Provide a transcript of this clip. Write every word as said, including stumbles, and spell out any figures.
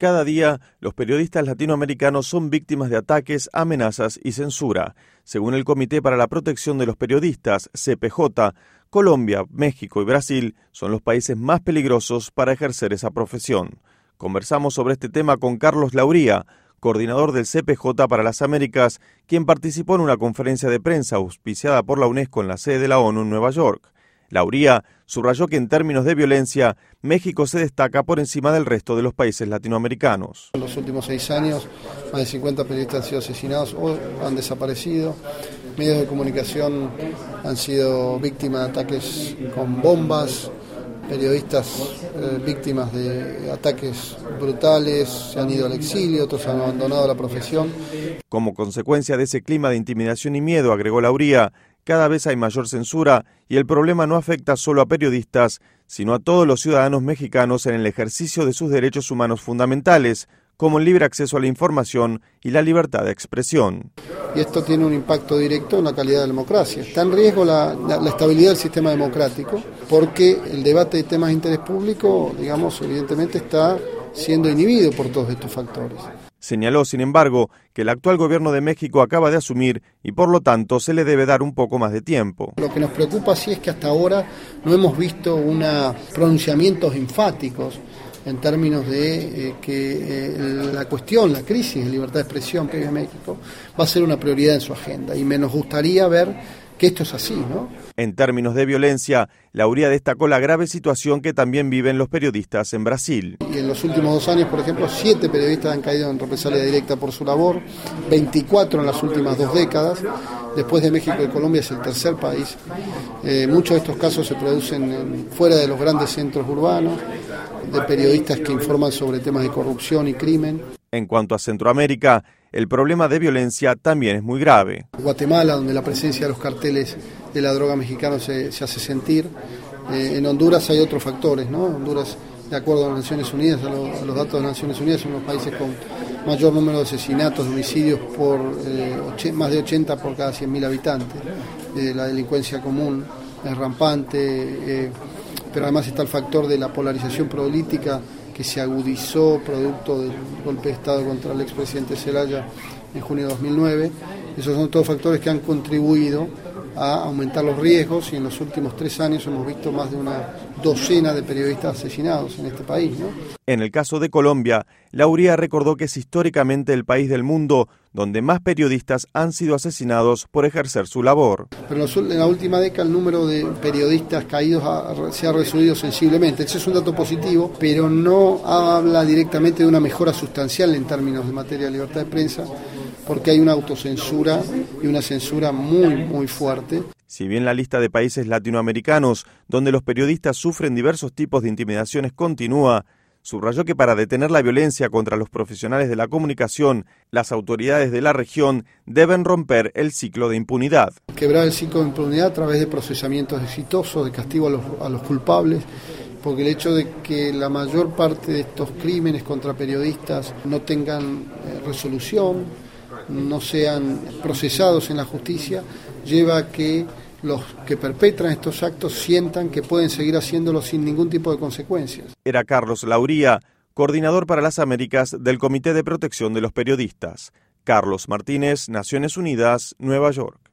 Cada día, los periodistas latinoamericanos son víctimas de ataques, amenazas y censura. Según el Comité para la Protección de los Periodistas, C P J, Colombia, México y Brasil son los países más peligrosos para ejercer esa profesión. Conversamos sobre este tema con Carlos Lauría, coordinador del C P J para las Américas, quien participó en una conferencia de prensa auspiciada por la UNESCO en la sede de la ONU en Nueva York. Lauría subrayó que en términos de violencia, México se destaca por encima del resto de los países latinoamericanos. En los últimos seis años, más de cincuenta periodistas han sido asesinados o han desaparecido. Medios de comunicación han sido víctimas de ataques con bombas, periodistas eh, víctimas de ataques brutales, se han ido al exilio, otros han abandonado la profesión. Como consecuencia de ese clima de intimidación y miedo, agregó Lauría, cada vez hay mayor censura y el problema no afecta solo a periodistas, sino a todos los ciudadanos mexicanos en el ejercicio de sus derechos humanos fundamentales, como el libre acceso a la información y la libertad de expresión. Y esto tiene un impacto directo en la calidad de la democracia. Está en riesgo la, la, la estabilidad del sistema democrático, porque el debate de temas de interés público, digamos, evidentemente está siendo inhibido por todos estos factores. Señaló, sin embargo, que el actual gobierno de México acaba de asumir y por lo tanto se le debe dar un poco más de tiempo. Lo que nos preocupa sí es que hasta ahora no hemos visto una pronunciamientos enfáticos en términos de eh, que eh, la cuestión, la crisis de libertad de expresión que vive México va a ser una prioridad en su agenda y me nos gustaría ver que esto es así, ¿no? En términos de violencia, Lauría destacó la grave situación que también viven los periodistas en Brasil. Y en los últimos dos años, por ejemplo, siete periodistas han caído en represalia directa por su labor, veinticuatro en las últimas dos décadas. Después de México y Colombia es el tercer país. Eh, muchos de estos casos se producen en, fuera de los grandes centros urbanos, de periodistas que informan sobre temas de corrupción y crimen. En cuanto a Centroamérica, el problema de violencia también es muy grave. Guatemala, donde la presencia de los carteles de la droga mexicana se, se hace sentir. Eh, en Honduras hay otros factores, ¿no? Honduras, de acuerdo a las Naciones Unidas, a, lo, a los datos de las Naciones Unidas, son los países con mayor número de asesinatos, de homicidios por eh, och- más de ochenta por cada cien mil habitantes. Eh, la delincuencia común es rampante, eh, pero además está el factor de la polarización política que se agudizó producto del golpe de Estado contra el expresidente Zelaya en junio de dos mil nueve. Esos son todos factores que han contribuido a aumentar los riesgos y en los últimos tres años hemos visto más de una docena de periodistas asesinados en este país, ¿no? En el caso de Colombia, Lauría recordó que es históricamente el país del mundo donde más periodistas han sido asesinados por ejercer su labor. Pero en la última década el número de periodistas caídos ha, se ha reducido sensiblemente. Ese es un dato positivo, pero no habla directamente de una mejora sustancial en términos de materia de libertad de prensa, porque hay una autocensura y una censura muy, muy fuerte. Si bien la lista de países latinoamericanos donde los periodistas sufren diversos tipos de intimidaciones continúa, subrayó que para detener la violencia contra los profesionales de la comunicación, las autoridades de la región deben romper el ciclo de impunidad. Quebrar el ciclo de impunidad a través de procesamientos exitosos, de castigo a los, a los culpables, porque el hecho de que la mayor parte de estos crímenes contra periodistas no tengan eh, resolución, no sean procesados en la justicia, lleva a que los que perpetran estos actos sientan que pueden seguir haciéndolo sin ningún tipo de consecuencias. Era Carlos Lauría, coordinador para las Américas del Comité de Protección de los Periodistas. Carlos Martínez, Naciones Unidas, Nueva York.